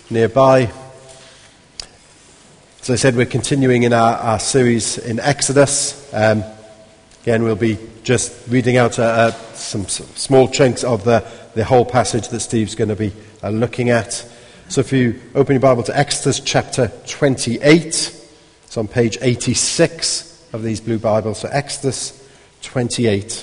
nearby. As I said, we're continuing in our series in Exodus. Again, we'll be just reading out some small chunks of the whole passage that Steve's going to be looking at. So if you open your Bible to Exodus chapter 28, it's on page 86 of these blue Bibles. So Exodus 28.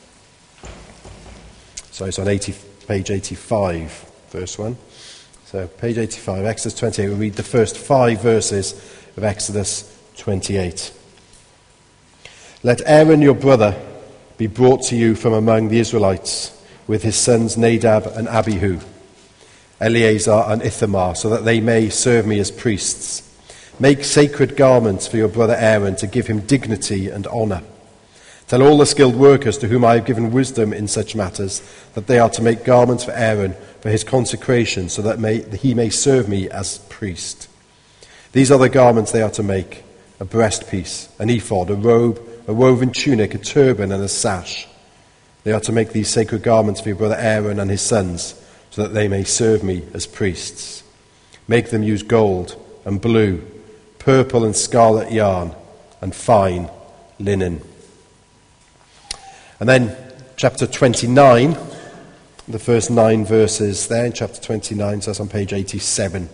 So it's on page 85, verse 1. So page 85, Exodus 28. We'll read the first 5 verses of Exodus 28. Let Aaron your brother be brought to you from among the Israelites, with his sons Nadab and Abihu, Eleazar and Ithamar, so that they may serve me as priests. Make sacred garments for your brother Aaron to give him dignity and honour. Tell all the skilled workers to whom I have given wisdom in such matters that they are to make garments for Aaron for his consecration, so that he may serve me as priest. These are the garments they are to make: a breastpiece, an ephod, a robe, a woven tunic, a turban and a sash. They are to make these sacred garments for your brother Aaron and his sons, so that they may serve me as priests. Make them use gold and blue, purple and scarlet yarn, and fine linen. And then chapter 29, the first 9 verses there in chapter 29, so that's on page 87.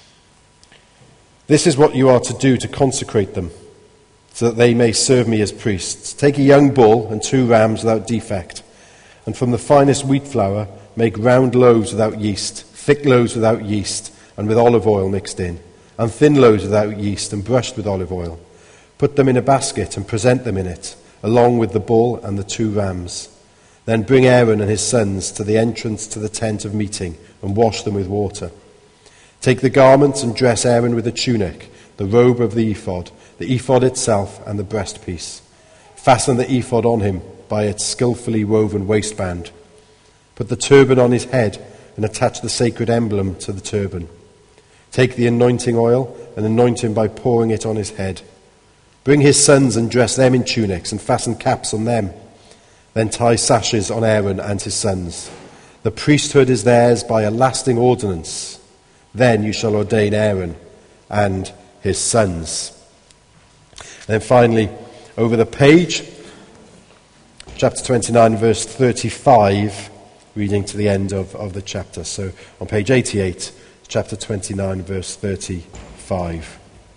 This is what you are to do to consecrate them, so that they may serve me as priests. Take a young bull and 2 rams without defect, and from the finest wheat flour make round loaves without yeast, thick loaves without yeast, and with olive oil mixed in, and thin loaves without yeast and brushed with olive oil. Put them in a basket and present them in it, along with the bull and the 2 rams. Then bring Aaron and his sons to the entrance to the tent of meeting and wash them with water. Take the garments and dress Aaron with the tunic, the robe of the ephod itself and the breastpiece. Fasten the ephod on him by its skillfully woven waistband. Put the turban on his head and attach the sacred emblem to the turban. Take the anointing oil and anoint him by pouring it on his head. Bring his sons and dress them in tunics and fasten caps on them. Then tie sashes on Aaron and his sons. The priesthood is theirs by a lasting ordinance. Then you shall ordain Aaron and his sons. And then finally, over the page, chapter 29, verse 35, reading to the end of the chapter. So on page 88, chapter 29, verse 35.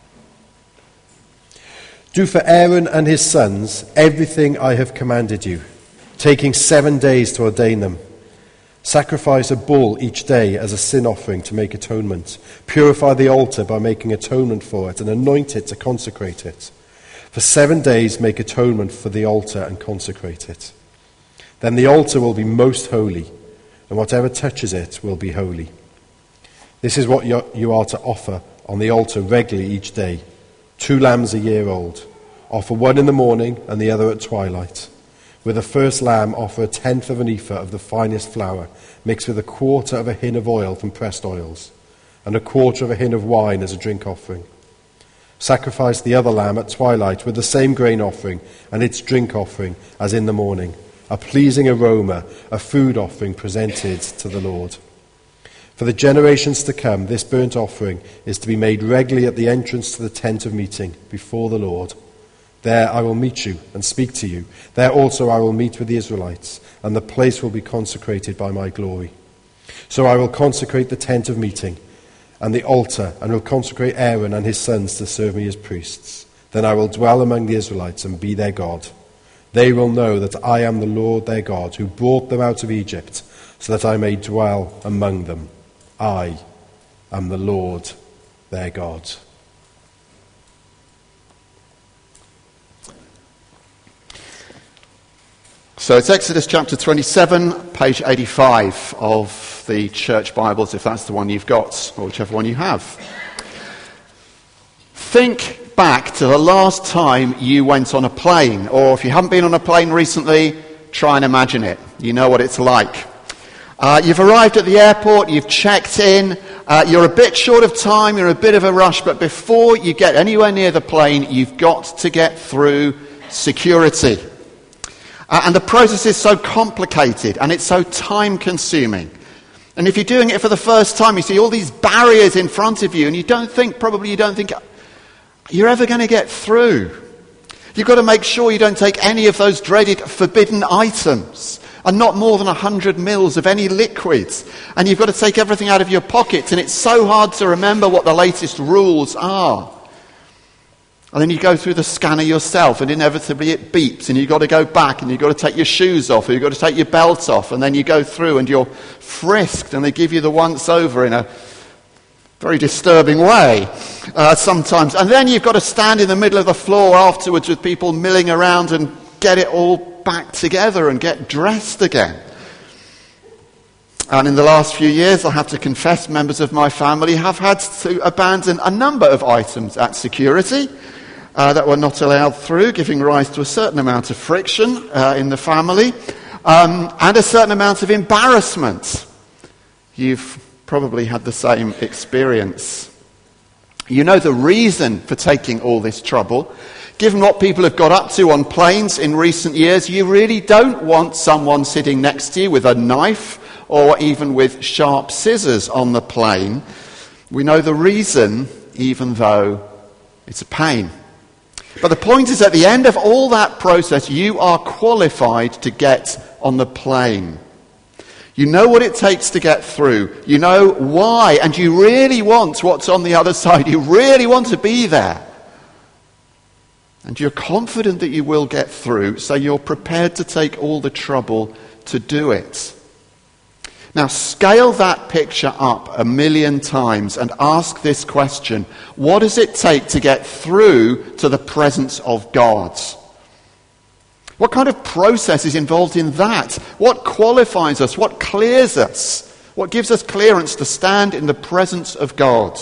Do for Aaron and his sons everything I have commanded you, taking 7 days to ordain them. Sacrifice a bull each day as a sin offering to make atonement. Purify the altar by making atonement for it, and anoint it to consecrate it. For 7 days make atonement for the altar and consecrate it. Then the altar will be most holy, and whatever touches it will be holy. This is what you are to offer on the altar regularly each day: 2 lambs a year old. Offer one in the morning and the other at twilight. With the first lamb, offer 1/10 of an ephah of the finest flour, mixed with 1/4 of a hin of oil from pressed oils, and 1/4 of a hin of wine as a drink offering. Sacrifice the other lamb at twilight with the same grain offering and its drink offering as in the morning, a pleasing aroma, a food offering presented to the Lord. For the generations to come, this burnt offering is to be made regularly at the entrance to the tent of meeting before the Lord. There I will meet you and speak to you. There also I will meet with the Israelites, and the place will be consecrated by my glory. So I will consecrate the tent of meeting and the altar, and will consecrate Aaron and his sons to serve me as priests. Then I will dwell among the Israelites and be their God. They will know that I am the Lord their God, who brought them out of Egypt, so that I may dwell among them. I am the Lord their God. So it's Exodus chapter 27, page 85 of the church Bibles, if that's the one you've got, or whichever one you have. Think back to the last time you went on a plane, or if you haven't been on a plane recently, try and imagine it. You know what it's like. You've arrived at the airport, you've checked in, you're a bit short of time, you're in a bit of a rush, but before you get anywhere near the plane, you've got to get through security. And the process is so complicated and it's so time-consuming. And if you're doing it for the first time, you see all these barriers in front of you, and you don't think you're ever going to get through. You've got to make sure you don't take any of those dreaded forbidden items, and not more than 100 mils of any liquids. And you've got to take everything out of your pockets, and it's so hard to remember what the latest rules are. And then you go through the scanner yourself, and inevitably it beeps, and you've got to go back, and you've got to take your shoes off, or you've got to take your belt off, and then you go through and you're frisked, and they give you the once over in a very disturbing way sometimes. And then you've got to stand in the middle of the floor afterwards with people milling around and get it all back together and get dressed again. And in the last few years, I have to confess, members of my family have had to abandon a number of items at security that were not allowed through, giving rise to a certain amount of friction in the family and a certain amount of embarrassment. You've probably had the same experience. You know the reason for taking all this trouble. Given what people have got up to on planes in recent years, you really don't want someone sitting next to you with a knife or even with sharp scissors on the plane. We know the reason, even though it's a pain. But the point is, at the end of all that process, you are qualified to get on the plane. You know what it takes to get through. You know why, and you really want what's on the other side. You really want to be there. And you're confident that you will get through, so you're prepared to take all the trouble to do it. Now, scale that picture up 1,000,000 times and ask this question: what does it take to get through to the presence of God? What kind of process is involved in that? What qualifies us? What clears us? What gives us clearance to stand in the presence of God?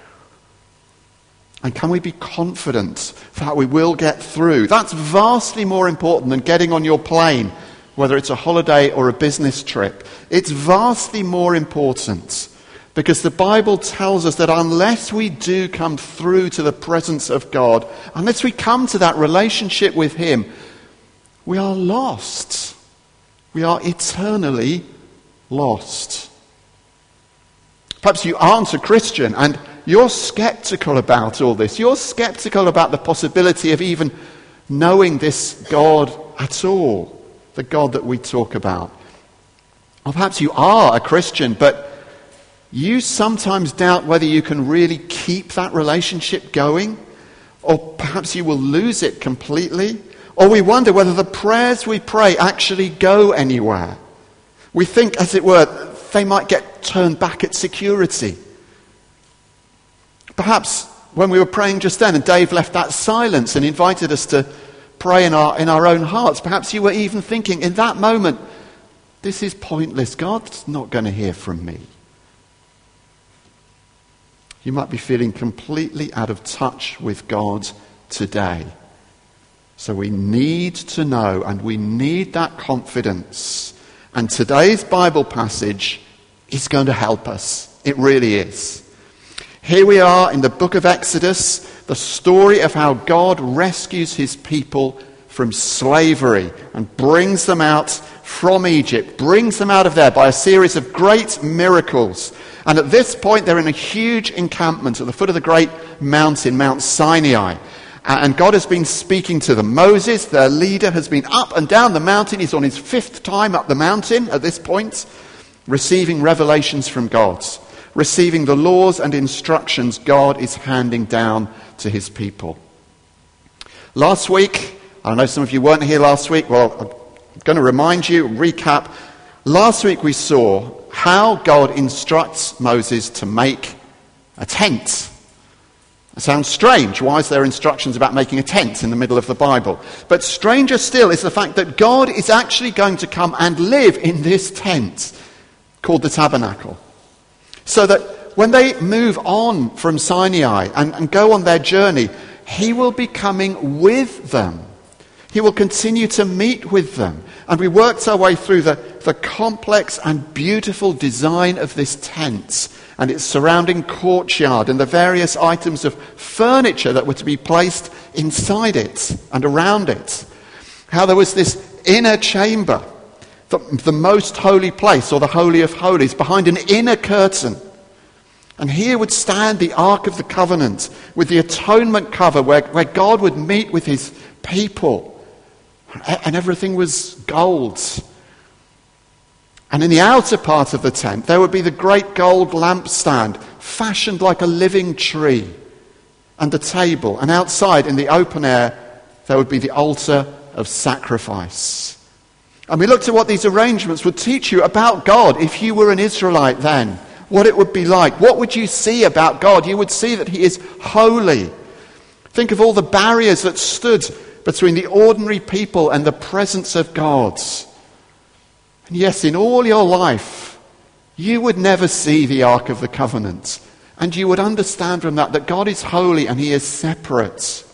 And can we be confident that we will get through? That's vastly more important than getting on your plane, whether it's a holiday or a business trip. It's vastly more important because the Bible tells us that unless we do come through to the presence of God, unless we come to that relationship with Him, we are lost. We are eternally lost. Perhaps you aren't a Christian and you're skeptical about all this. You're skeptical about the possibility of even knowing this God at all, the God that we talk about. Or perhaps you are a Christian, but you sometimes doubt whether you can really keep that relationship going, or perhaps you will lose it completely, or we wonder whether the prayers we pray actually go anywhere. We think, as it were, they might get turned back at security. Perhaps when we were praying just then and Dave left that silence and invited us to pray in our own hearts, perhaps you were even thinking in that moment, this is pointless. God's not going to hear from me. You might be feeling completely out of touch with God today. So we need to know, and we need that confidence. And today's Bible passage is going to help us. It really is. Here we are in the book of Exodus, the story of how God rescues his people from slavery and brings them out from Egypt, brings them out of there by a series of great miracles. And at this point, they're in a huge encampment at the foot of the great mountain, Mount Sinai. And God has been speaking to them. Moses, their leader, has been up and down the mountain. He's on his 5th time up the mountain at this point, receiving revelations from God, receiving the laws and instructions God is handing down to his people. Last week, I know some of you weren't here last week. Well, I'm going to remind you, recap. Last week we saw how God instructs Moses to make a tent. It sounds strange. Why is there instructions about making a tent in the middle of the Bible? But stranger still is the fact that God is actually going to come and live in this tent called the tabernacle. So that when they move on from Sinai and go on their journey, he will be coming with them. He will continue to meet with them. And we worked our way through the complex and beautiful design of this tent and its surrounding courtyard and the various items of furniture that were to be placed inside it and around it. How there was this inner chamber the most holy place, or the Holy of Holies, behind an inner curtain. And here would stand the Ark of the Covenant with the atonement cover where God would meet with his people. And everything was gold. And in the outer part of the tent, there would be the great gold lampstand, fashioned like a living tree, and a table. And outside, in the open air, there would be the altar of sacrifice. And we looked at what these arrangements would teach you about God if you were an Israelite then. What it would be like. What would you see about God? You would see that he is holy. Think of all the barriers that stood between the ordinary people and the presence of God. And yes, in all your life, you would never see the Ark of the Covenant. And you would understand from that God is holy and he is separate.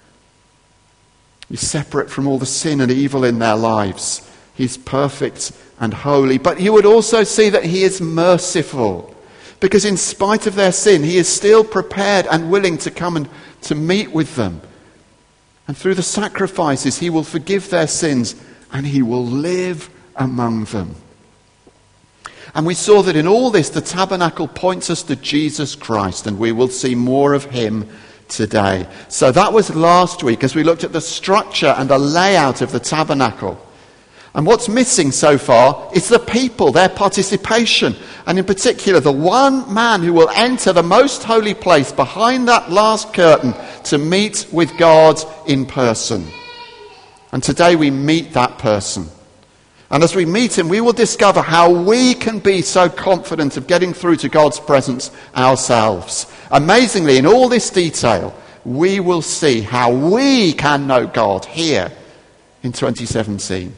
He's separate from all the sin and evil in their lives. He's perfect and holy. But you would also see that he is merciful. Because in spite of their sin, he is still prepared and willing to come and to meet with them. And through the sacrifices, he will forgive their sins and he will live among them. And we saw that in all this, the tabernacle points us to Jesus Christ, and we will see more of him today. So that was last week as we looked at the structure and the layout of the tabernacle. And what's missing so far is the people, their participation. And in particular, the one man who will enter the most holy place behind that last curtain to meet with God in person. And today we meet that person. And as we meet him, we will discover how we can be so confident of getting through to God's presence ourselves. Amazingly, in all this detail, we will see how we can know God here in 2017.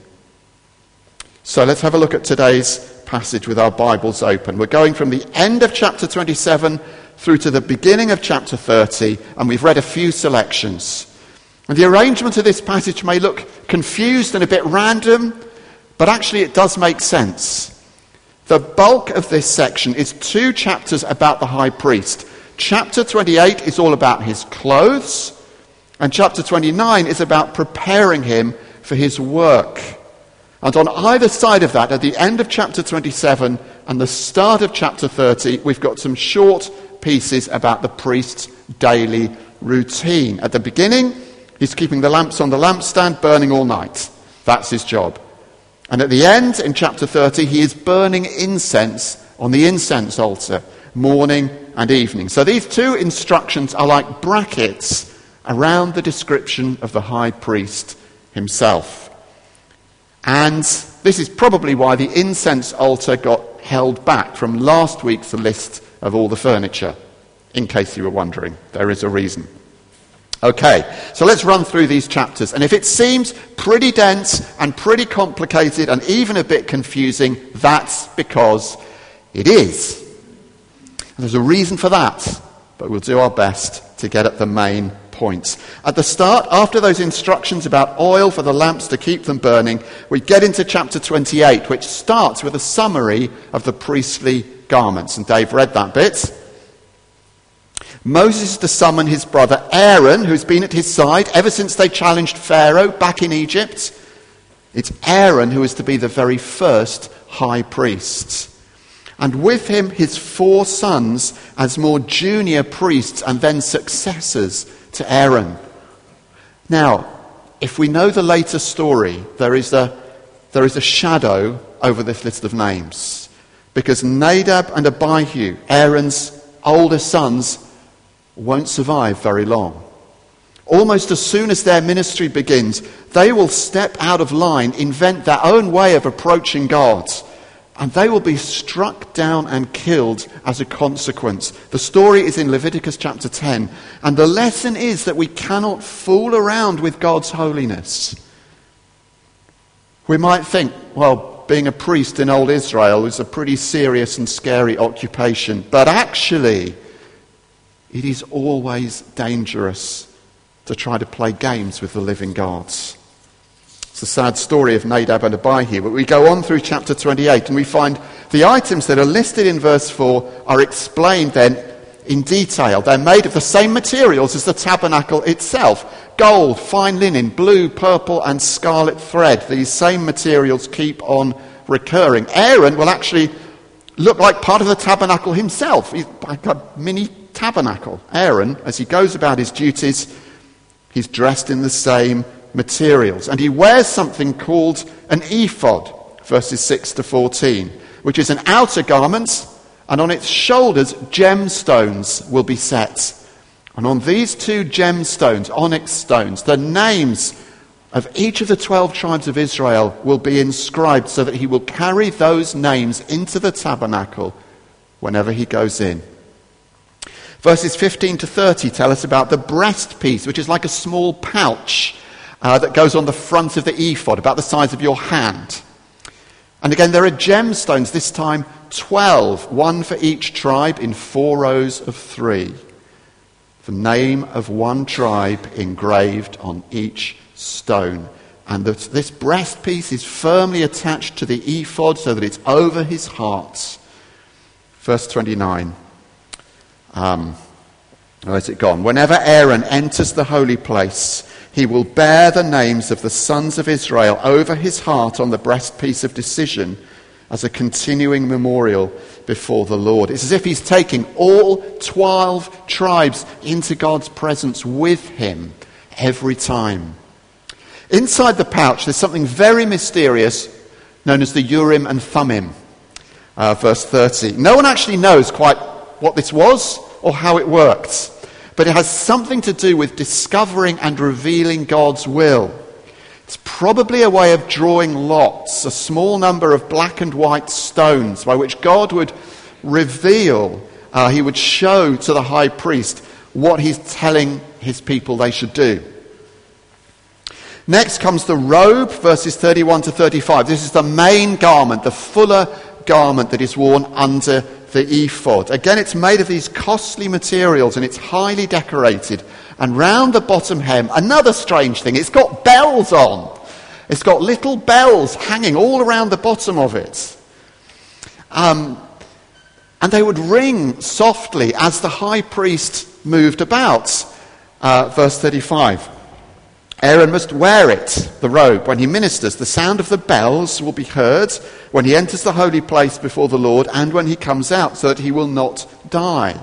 So let's have a look at today's passage with our Bibles open. We're going from the end of chapter 27 through to the beginning of chapter 30, and we've read a few selections. And the arrangement of this passage may look confused and a bit random, but actually it does make sense. The bulk of this section is 2 chapters about the high priest. Chapter 28 is all about his clothes, and chapter 29 is about preparing him for his work. And on either side of that, at the end of chapter 27 and the start of chapter 30, we've got some short pieces about the priest's daily routine. At the beginning, he's keeping the lamps on the lampstand burning all night. That's his job. And at the end, in chapter 30, he is burning incense on the incense altar, morning and evening. So these 2 instructions are like brackets around the description of the high priest himself. And this is probably why the incense altar got held back from last week's list of all the furniture. In case you were wondering, there is a reason. Okay, so let's run through these chapters. And if it seems pretty dense and pretty complicated and even a bit confusing, that's because it is. And there's a reason for that, but we'll do our best to get at the main points. At the start, after those instructions about oil for the lamps to keep them burning, we get into chapter 28, which starts with a summary of the priestly garments. And Dave read that bit. Moses is to summon his brother Aaron, who's been at his side ever since they challenged Pharaoh back in Egypt. It's Aaron who is to be the very first high priest. And with him his 4 sons as more junior priests and then successors to Aaron. Now, if we know the later story, there is a shadow over this list of names. Because Nadab and Abihu, Aaron's older sons, won't survive very long. Almost as soon as their ministry begins, they will step out of line, invent their own way of approaching God, and they will be struck down and killed as a consequence. The story is in Leviticus chapter 10, and the lesson is that we cannot fool around with God's holiness. We might think, well, being a priest in old Israel is a pretty serious and scary occupation, but actually, it is always dangerous to try to play games with the living God. It's a sad story of Nadab and Abihu, but we go on through chapter 28 and we find the items that are listed in verse 4 are explained then in detail. They're made of the same materials as the tabernacle itself. Gold, fine linen, blue, purple and scarlet thread. These same materials keep on recurring. Aaron will actually look like part of the tabernacle himself. He's like a mini tabernacle. Aaron, as he goes about his duties, he's dressed in the same materials. And he wears something called an ephod, verses 6 to 14, which is an outer garment, and on its shoulders gemstones will be set. And on these 2 gemstones, onyx stones, the names of each of the 12 tribes of Israel will be inscribed, so that he will carry those names into the tabernacle whenever he goes in. Verses 15 to 30 tell us about the breastpiece, which is like a small pouch that goes on the front of the ephod, about the size of your hand. And again, there are gemstones, this time 12, one for each tribe in 4 rows of 3. The name of one tribe engraved on each stone. And this breastpiece is firmly attached to the ephod so that it's over his heart. Verse 29. Where's it gone? Whenever Aaron enters the holy place, he will bear the names of the sons of Israel over his heart on the breastpiece of decision as a continuing memorial before the Lord. It's as if he's taking all 12 tribes into God's presence with him every time. Inside the pouch, there's something very mysterious known as the Urim and Thummim. Verse 30. No one actually knows quite what this was or how it worked, but it has something to do with discovering and revealing God's will. It's probably a way of drawing lots, a small number of black and white stones by which God would reveal, he would show to the high priest what he's telling his people they should do. Next comes the robe, verses 31 to 35. This is the main garment, the fuller garment that is worn under the ephod. Again, it's made of these costly materials and it's highly decorated. And round the bottom hem, another strange thing, it's got bells on. It's got little bells hanging all around the bottom of it. And they would ring softly as the high priest moved about. Verse 35. Aaron must wear it, the robe, when he ministers. The sound of the bells will be heard when he enters the holy place before the Lord and when he comes out, so that he will not die.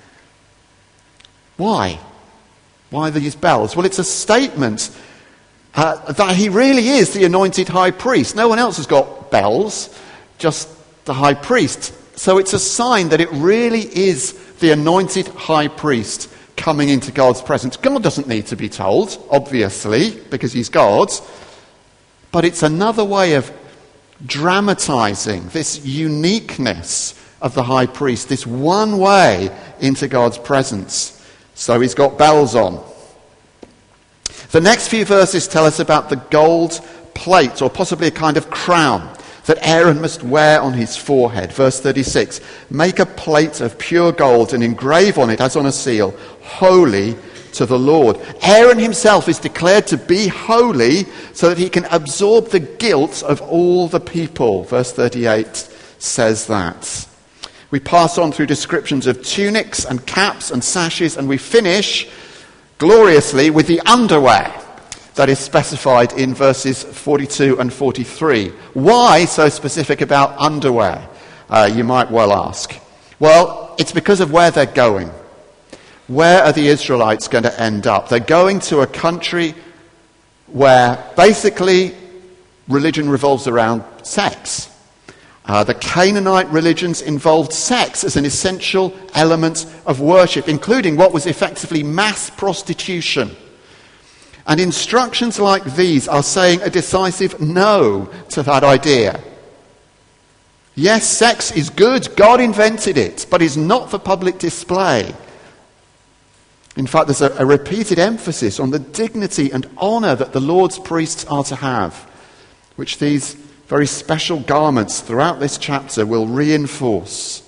Why? Why these bells? Well, it's a statement that he really is the anointed high priest. No one else has got bells, just the high priest. So it's a sign that it really is the anointed high priest coming into God's presence. God doesn't need to be told, obviously, because he's God. But it's another way of dramatizing this uniqueness of the high priest, this one way into God's presence. So he's got bells on. The next few verses tell us about the gold plate, or possibly a kind of crown, that Aaron must wear on his forehead. Verse 36, make a plate of pure gold and engrave on it, as on a seal, holy to the Lord. Aaron himself is declared to be holy so that he can absorb the guilt of all the people. Verse 38 says that. We pass on through descriptions of tunics and caps and sashes, and we finish gloriously with the underwear that is specified in verses 42 and 43. Why so specific about underwear, you might well ask. Well, it's because of where they're going. Where are the Israelites going to end up? They're going to a country where basically religion revolves around sex. The Canaanite religions involved sex as an essential element of worship, including what was effectively mass prostitution. And instructions like these are saying a decisive no to that idea. Yes, sex is good, God invented it, but is not for public display. In fact, there's a repeated emphasis on the dignity and honour that the Lord's priests are to have, which these very special garments throughout this chapter will reinforce.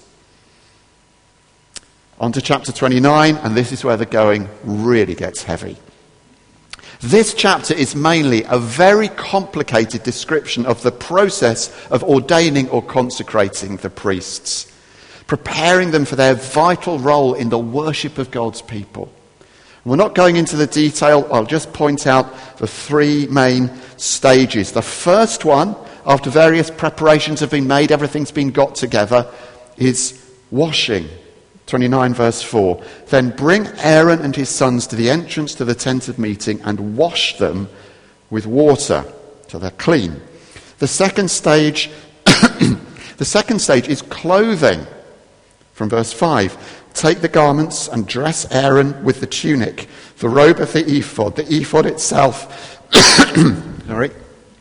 On to chapter 29, and this is where the going really gets heavy. This chapter is mainly a very complicated description of the process of ordaining or consecrating the priests, preparing them for their vital role in the worship of God's people. We're not going into the detail. I'll just point out the 3 main stages. The first one, after various preparations have been made, everything's been got together, is washing. 29 verse 4. Then bring Aaron and his sons to the entrance to the tent of meeting and wash them with water, so they're clean. The second stage is clothing. From verse 5. Take the garments and dress Aaron with the tunic, the robe of the ephod itself. Sorry.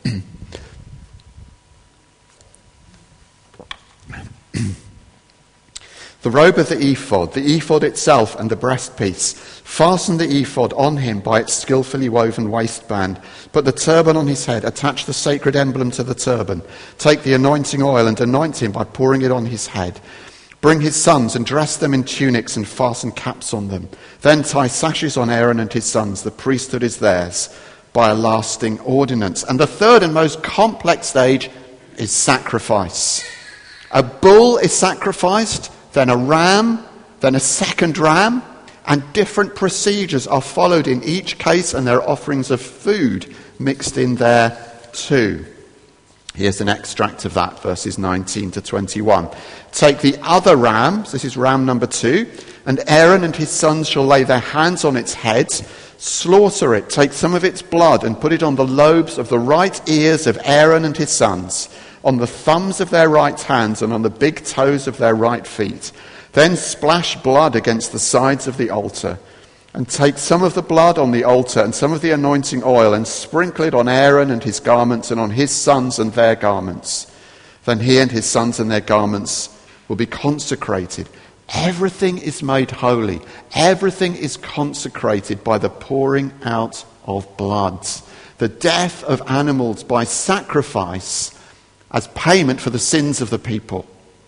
The robe of the ephod itself and the breastpiece. Fasten the ephod on him by its skillfully woven waistband. Put the turban on his head. Attach the sacred emblem to the turban. Take the anointing oil and anoint him by pouring it on his head. Bring his sons and dress them in tunics and fasten caps on them. Then tie sashes on Aaron and his sons. The priesthood is theirs by a lasting ordinance. And the third and most complex stage is sacrifice. A bull is sacrificed, then a ram, then a second ram, and different procedures are followed in each case, and there are offerings of food mixed in there too. Here's an extract of that, verses 19 to 21. Take the other rams, this is ram number 2, and Aaron and his sons shall lay their hands on its head, slaughter it, take some of its blood and put it on the lobes of the right ears of Aaron and his sons, on the thumbs of their right hands and on the big toes of their right feet. Then splash blood against the sides of the altar, and take some of the blood on the altar and some of the anointing oil and sprinkle it on Aaron and his garments and on his sons and their garments. Then he and his sons and their garments will be consecrated. Everything is made holy. Everything is consecrated by the pouring out of blood. The death of animals by sacrifice as payment for the sins of the people.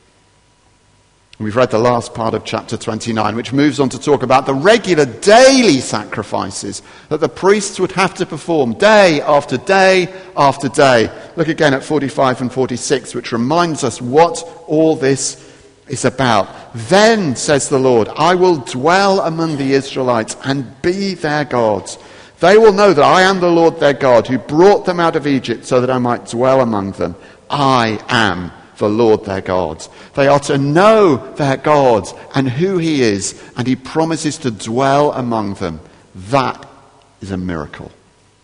We've read the last part of chapter 29, which moves on to talk about the regular daily sacrifices that the priests would have to perform day after day after day. Look again at 45 and 46, which reminds us what all this is about. Then, says the Lord, I will dwell among the Israelites and be their God. They will know that I am the Lord their God, who brought them out of Egypt so that I might dwell among them. I am the Lord their God. They are to know their God and who he is, and he promises to dwell among them. That is a miracle.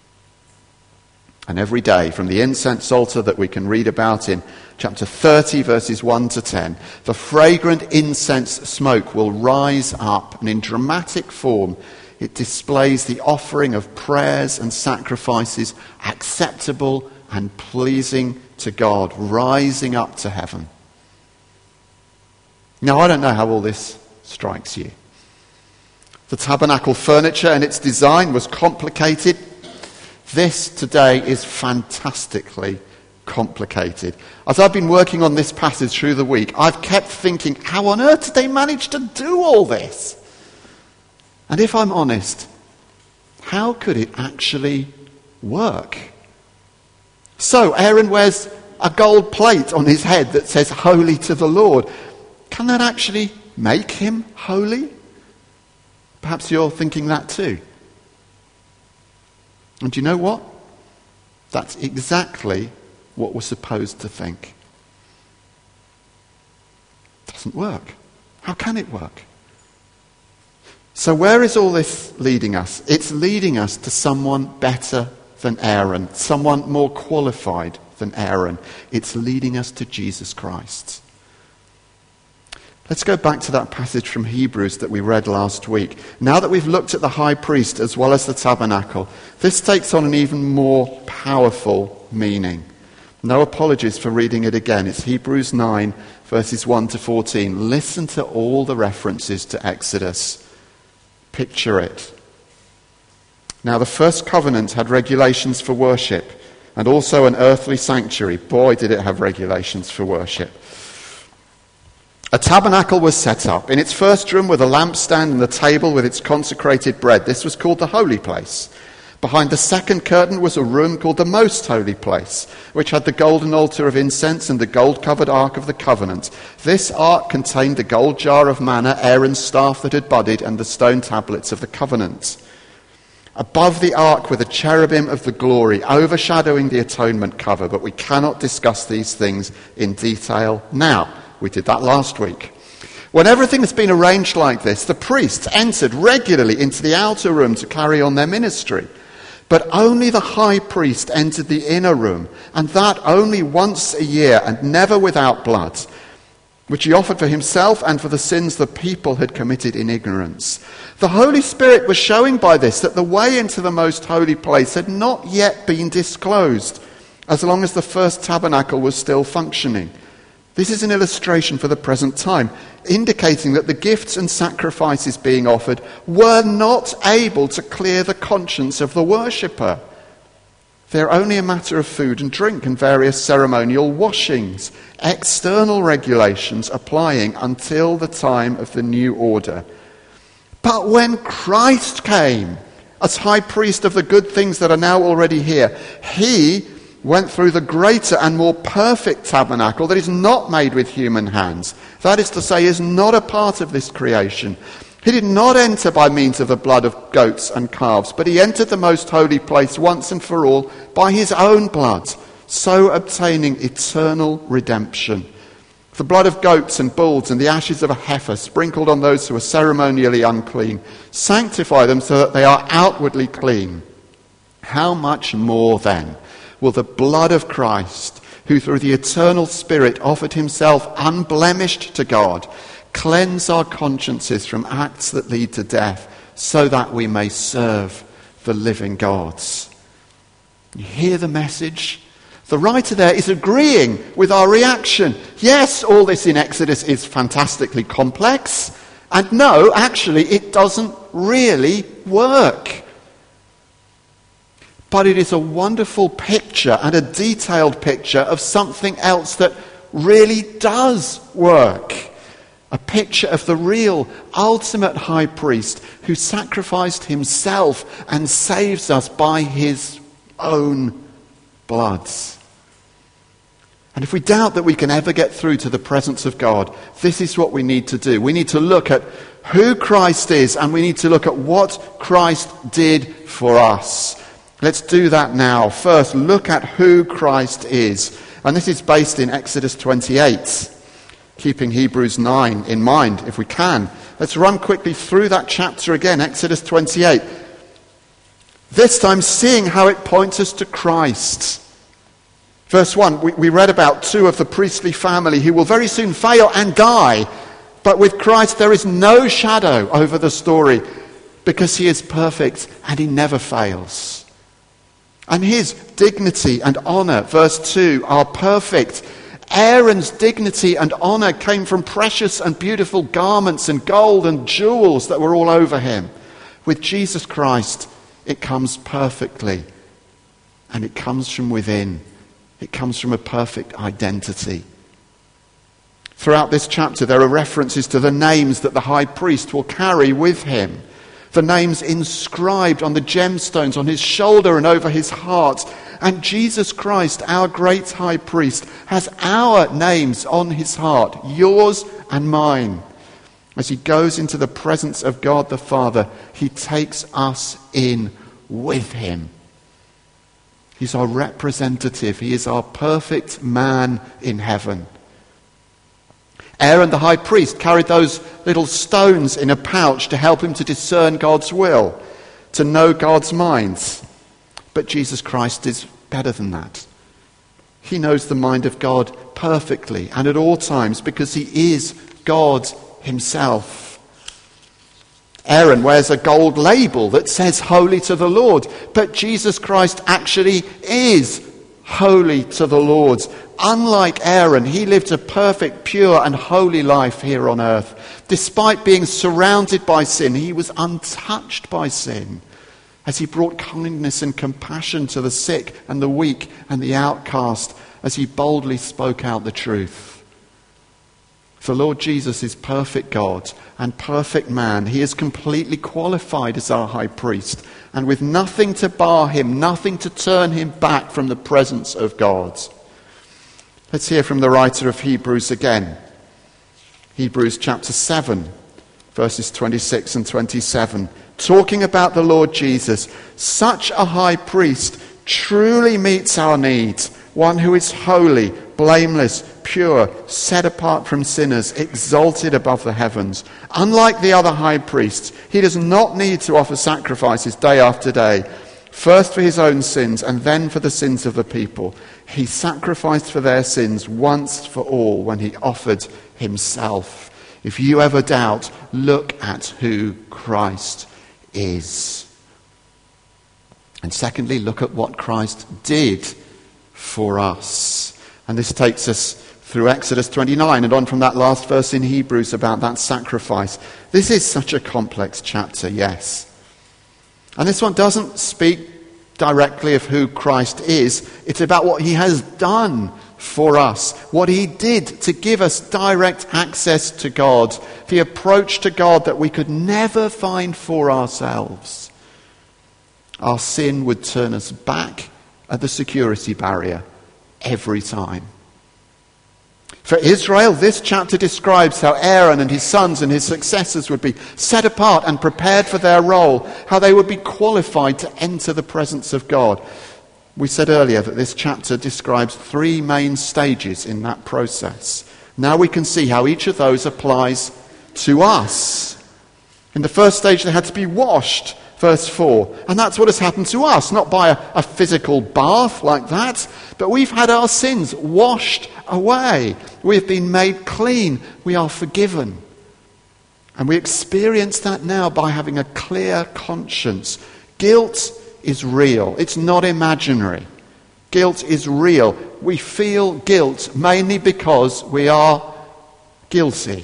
And every day, from the incense altar that we can read about in chapter 30, verses 1 to 10, the fragrant incense smoke will rise up, and in dramatic form it displays the offering of prayers and sacrifices acceptable and pleasing to God, rising up to heaven. Now, I don't know how all this strikes you. The tabernacle furniture and its design was complicated. This today is fantastically complicated. As I've been working on this passage through the week, I've kept thinking, how on earth did they manage to do all this? And if I'm honest, how could it actually work? So Aaron wears a gold plate on his head that says holy to the Lord. Can that actually make him holy? Perhaps you're thinking that too. And do you know what? That's exactly what we're supposed to think. It doesn't work. How can it work? So where is all this leading us? It's leading us to someone better than Aaron, someone more qualified than Aaron. It's leading us to Jesus Christ. Let's go back to that passage from Hebrews that we read last week. Now that we've looked at the high priest as well as the tabernacle, this takes on an even more powerful meaning. No apologies for reading it again. It's Hebrews 9, verses 1 to 14. Listen to all the references to Exodus. Picture it. Now, the first covenant had regulations for worship and also an earthly sanctuary. Boy, did it have regulations for worship. A tabernacle was set up. In its first room were the lampstand and the table with its consecrated bread. This was called the holy place. Behind the second curtain was a room called the most holy place, which had the golden altar of incense and the gold-covered ark of the covenant. This ark contained the gold jar of manna, Aaron's staff that had budded, and the stone tablets of the covenant. Above the ark were the cherubim of the glory, overshadowing the atonement cover, but we cannot discuss these things in detail now. We did that last week. When everything has been arranged like this, the priests entered regularly into the outer room to carry on their ministry. But only the high priest entered the inner room, and that only once a year, and never without blood, which he offered for himself and for the sins the people had committed in ignorance. The Holy Spirit was showing by this that the way into the most holy place had not yet been disclosed, as long as the first tabernacle was still functioning. This is an illustration for the present time, indicating that the gifts and sacrifices being offered were not able to clear the conscience of the worshipper. They're only a matter of food and drink and various ceremonial washings, external regulations applying until the time of the new order. But when Christ came as high priest of the good things that are now already here, he went through the greater and more perfect tabernacle that is not made with human hands. That is to say, is not a part of this creation. He did not enter by means of the blood of goats and calves, but he entered the most holy place once and for all by his own blood, so obtaining eternal redemption. The blood of goats and bulls and the ashes of a heifer sprinkled on those who are ceremonially unclean sanctify them so that they are outwardly clean. How much more then will the blood of Christ, who through the eternal Spirit offered himself unblemished to God, cleanse our consciences from acts that lead to death, so that we may serve the living God. You hear the message? The writer there is agreeing with our reaction. Yes, all this in Exodus is fantastically complex, and no, actually, it doesn't really work. But it is a wonderful picture and a detailed picture of something else that really does work. A picture of the real, ultimate high priest who sacrificed himself and saves us by his own blood. And if we doubt that we can ever get through to the presence of God, this is what we need to do. We need to look at who Christ is, and we need to look at what Christ did for us. Let's do that now. First, look at who Christ is. And this is based in Exodus 28, keeping Hebrews 9 in mind, if we can. Let's run quickly through that chapter again, Exodus 28. This time, seeing how it points us to Christ. Verse 1, we read about two of the priestly family who will very soon fail and die. But with Christ, there is no shadow over the story, because he is perfect and he never fails. And his dignity and honor, verse 2, are perfect. Aaron's dignity and honor came from precious and beautiful garments and gold and jewels that were all over him. With Jesus Christ, it comes perfectly. And it comes from within. It comes from a perfect identity. Throughout this chapter, there are references to the names that the high priest will carry with him. The names inscribed on the gemstones on his shoulder and over his heart. And Jesus Christ, our great high priest, has our names on his heart, yours and mine. As he goes into the presence of God the Father, he takes us in with him. He's our representative. He is our perfect man in heaven. Aaron the high priest carried those little stones in a pouch to help him to discern God's will, to know God's minds. But Jesus Christ is better than that. He knows the mind of God perfectly and at all times, because he is God himself. Aaron wears a gold label that says holy to the Lord, but Jesus Christ actually is holy to the Lord. Unlike Aaron, he lived a perfect, pure and holy life here on earth. Despite being surrounded by sin, he was untouched by sin, as he brought kindness and compassion to the sick and the weak and the outcast, as he boldly spoke out the truth. The Lord Jesus is perfect God and perfect man. He is completely qualified as our high priest, and with nothing to bar him, nothing to turn him back from the presence of God. Let's hear from the writer of Hebrews again. Hebrews chapter 7, verses 26 and 27, talking about the Lord Jesus. Such a high priest truly meets our needs, one who is holy, blameless, pure, set apart from sinners, exalted above the heavens. Unlike the other high priests, he does not need to offer sacrifices day after day, first for his own sins and then for the sins of the people. He sacrificed for their sins once for all when he offered himself. If you ever doubt, look at who Christ is. And secondly, look at what Christ did for us. And this takes us through Exodus 29 and on from that last verse in Hebrews about that sacrifice. This is such a complex chapter, yes. And this one doesn't speak directly of who Christ is. It's about what he has done for us, what he did to give us direct access to God, the approach to God that we could never find for ourselves. Our sin would turn us back at the security barrier every time. For Israel, this chapter describes how Aaron and his sons and his successors would be set apart and prepared for their role, how they would be qualified to enter the presence of God. We said earlier that this chapter describes 3 main stages in that process. Now we can see how each of those applies to us. In the first stage, they had to be washed, verse 4. And that's what has happened to us, not by a physical bath like that, but we've had our sins washed away. We've been made clean. We are forgiven. And we experience that now by having a clear conscience. Guilt is real. It's not imaginary. Guilt is real. We feel guilt mainly because we are guilty.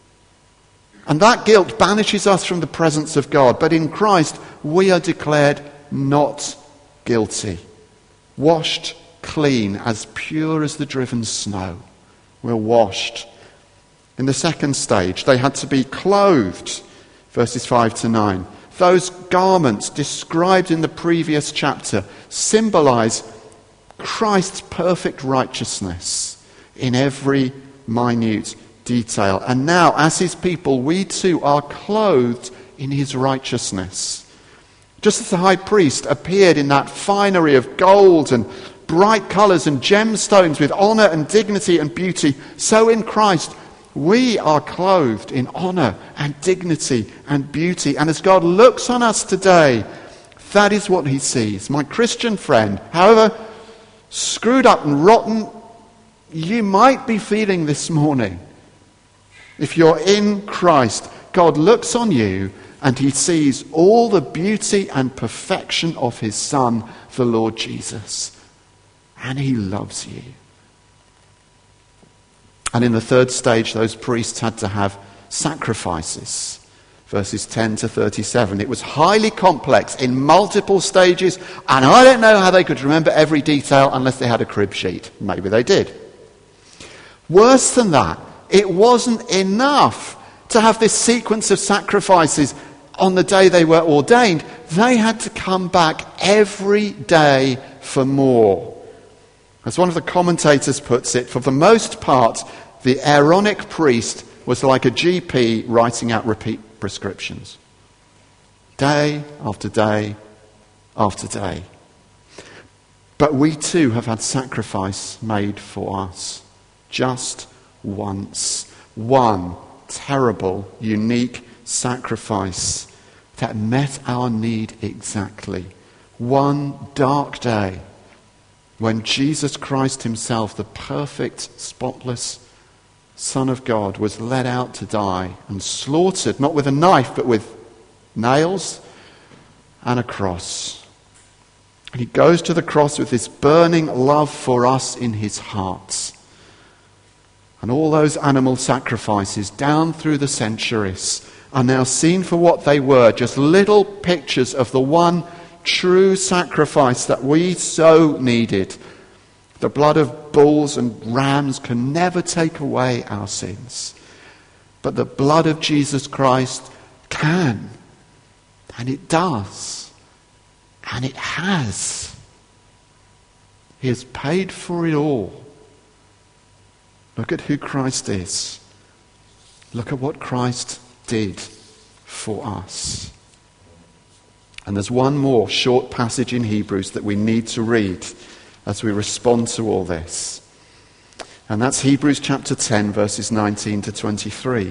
And that guilt banishes us from the presence of God. But in Christ, we are declared not guilty. Washed clean, as pure as the driven snow. We're washed. In the second stage, they had to be clothed. Verses 5 to 9. Those garments described in the previous chapter symbolize Christ's perfect righteousness in every minute detail. And now, as his people, we too are clothed in his righteousness. Just as the high priest appeared in that finery of gold and bright colours and gemstones with honour and dignity and beauty, so in Christ we are clothed in honour and dignity and beauty. And as God looks on us today, that is what he sees. My Christian friend, however screwed up and rotten you might be feeling this morning, if you're in Christ, God looks on you and he sees all the beauty and perfection of his Son, the Lord Jesus. And he loves you. And in the third stage, those priests had to have sacrifices. Verses 10 to 37. It was highly complex in multiple stages, and I don't know how they could remember every detail unless they had a crib sheet. Maybe they did. Worse than that, it wasn't enough to have this sequence of sacrifices on the day they were ordained. They had to come back every day for more. As one of the commentators puts it, for the most part, the Aaronic priest was like a GP writing out repeat prescriptions. Day after day after day. But we too have had sacrifice made for us. Just once. One terrible, unique sacrifice that met our need exactly. One dark day when Jesus Christ himself, the perfect, spotless Son of God, was led out to die and slaughtered, not with a knife, but with nails and a cross. And he goes to the cross with this burning love for us in his heart. And all those animal sacrifices down through the centuries are now seen for what they were, just little pictures of the one true sacrifice that we so needed. The blood of bulls and rams can never take away our sins. But the blood of Jesus Christ can. And it does. And it has. He has paid for it all. Look at who Christ is. Look at what Christ did for us. And there's one more short passage in Hebrews that we need to read as we respond to all this. And that's Hebrews chapter 10, verses 19 to 23.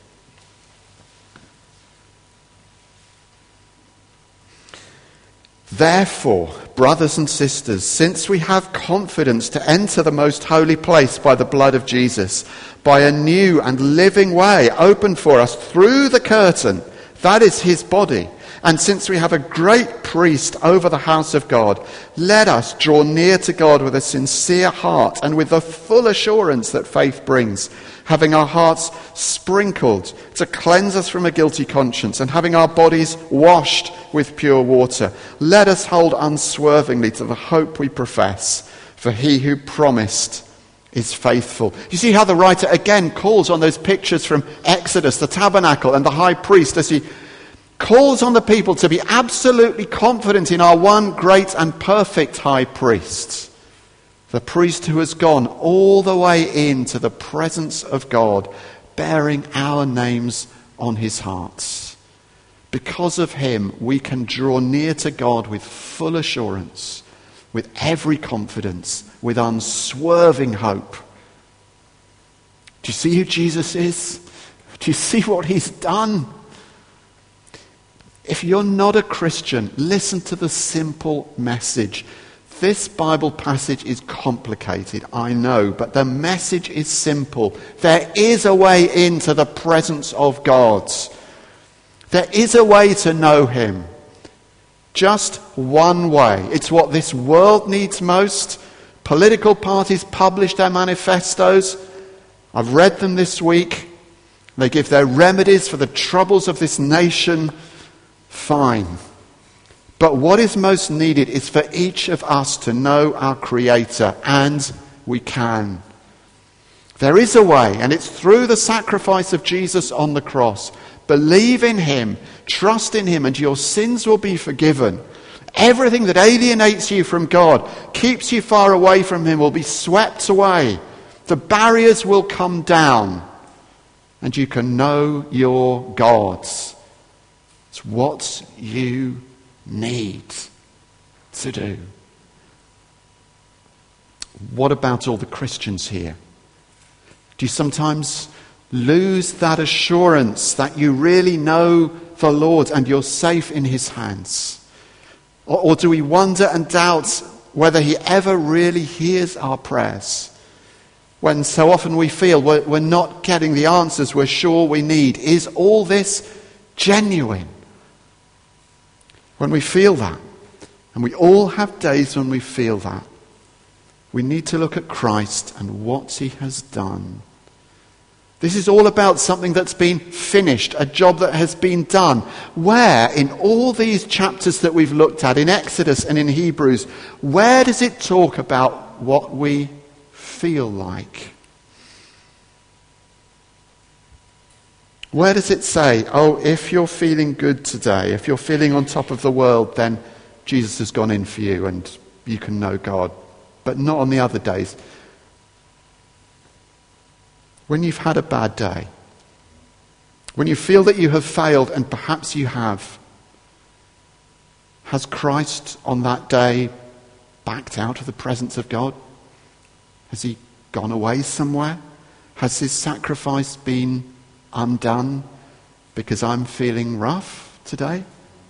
Therefore, brothers and sisters, since we have confidence to enter the most holy place by the blood of Jesus, by a new and living way opened for us through the curtain, that is his body, and since we have a great priest over the house of God, let us draw near to God with a sincere heart and with the full assurance that faith brings, having our hearts sprinkled to cleanse us from a guilty conscience, and having our bodies washed with pure water. Let us hold unswervingly to the hope we profess, for he who promised is faithful. You see how the writer again calls on those pictures from Exodus, the tabernacle and the high priest, as he calls on the people to be absolutely confident in our one great and perfect high priest. The priest who has gone all the way into the presence of God, bearing our names on his heart. Because of him, we can draw near to God with full assurance, with every confidence, with unswerving hope. Do you see who Jesus is? Do you see what he's done? If you're not a Christian, listen to the simple message. This Bible passage is complicated, I know, but the message is simple. There is a way into the presence of God. There is a way to know him. Just one way. It's what this world needs most. Political parties publish their manifestos. I've read them this week. They give their remedies for the troubles of this nation. Fine. But what is most needed is for each of us to know our Creator, and we can. There is a way, and it's through the sacrifice of Jesus on the cross. Believe in him, trust in him, and your sins will be forgiven. Everything that alienates you from God, keeps you far away from him, will be swept away. The barriers will come down, and you can know your God. It's what you need to do. What about all the Christians here? Do you sometimes lose that assurance that you really know the Lord and you're safe in his hands? Or do we wonder and doubt whether he ever really hears our prayers? When so often we feel we're not getting the answers we're sure we need. Is all this genuine? When we feel that, and we all have days when we feel that, we need to look at Christ and what he has done. This is all about something that's been finished, a job that has been done. Where, in all these chapters that we've looked at, in Exodus and in Hebrews, where does it talk about what we feel like? Where does it say, oh, if you're feeling good today, if you're feeling on top of the world, then Jesus has gone in for you and you can know God, but not on the other days? When you've had a bad day, when you feel that you have failed, and perhaps you have, has Christ on that day backed out of the presence of God? Has he gone away somewhere? Has his sacrifice been undone because I'm feeling rough today?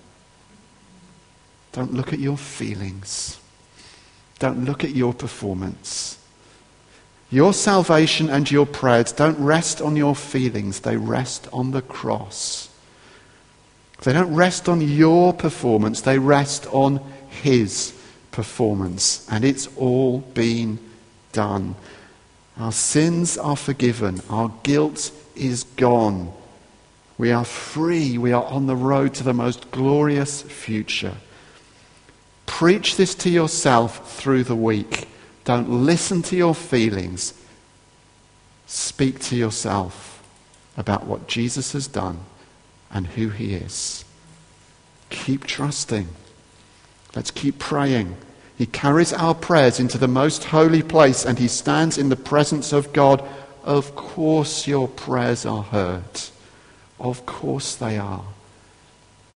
Don't look at your feelings. Don't look at your performance. Your salvation and your prayers don't rest on your feelings. They rest on the cross. They don't rest on your performance. They rest on his performance. And it's all been done. Our sins are forgiven. Our guilt is gone. We are free. We are on the road to the most glorious future. Preach this to yourself through the week. Don't listen to your feelings. Speak to yourself about what Jesus has done and who he is. Keep trusting. Let's keep praying. He carries our prayers into the most holy place and he stands in the presence of God. Of course your prayers are heard. Of course they are.